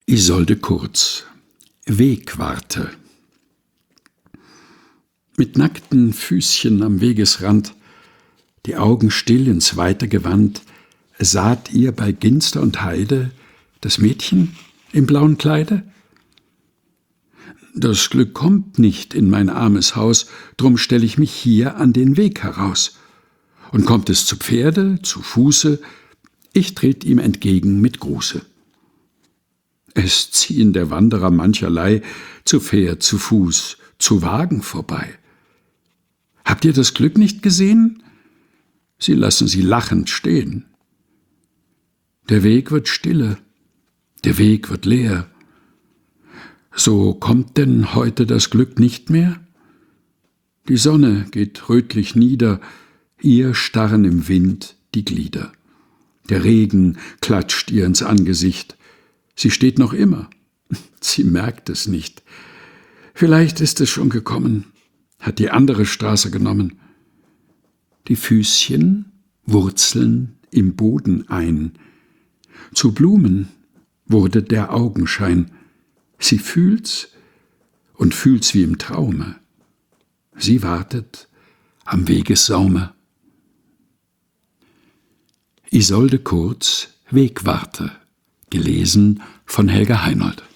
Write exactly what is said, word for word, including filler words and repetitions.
Isolde Kurz, Wegwarte. Mit nackten Füßchen am Wegesrand, die Augen still ins Weite gewandt, saht ihr bei Ginster und Heide das Mädchen im blauen Kleide? Das Glück kommt nicht in mein armes Haus, drum stell ich mich hier an den Weg heraus. Und kommt es zu Pferde, zu Fuße, ich tret ihm entgegen mit Gruße. Es ziehen der Wanderer mancherlei zu Pferd, zu Fuß, zu Wagen vorbei. Habt ihr das Glück nicht gesehen? Sie lassen sie lachend stehen. Der Weg wird stille, der Weg wird leer. So kommt denn heute das Glück nicht mehr? Die Sonne geht rötlich nieder, ihr starren im Wind die Glieder. Der Regen klatscht ihr ins Angesicht. Sie steht noch immer, sie merkt es nicht. Vielleicht ist es schon gekommen, hat die andere Straße genommen. Die Füßchen wurzeln im Boden ein. Zu Blumen wurde der Augenschein. Sie fühlt's und fühlt's wie im Traume. Sie wartet am Wegessaume. Isolde Kurz, Wegwarte. Gelesen von Helga Heinold.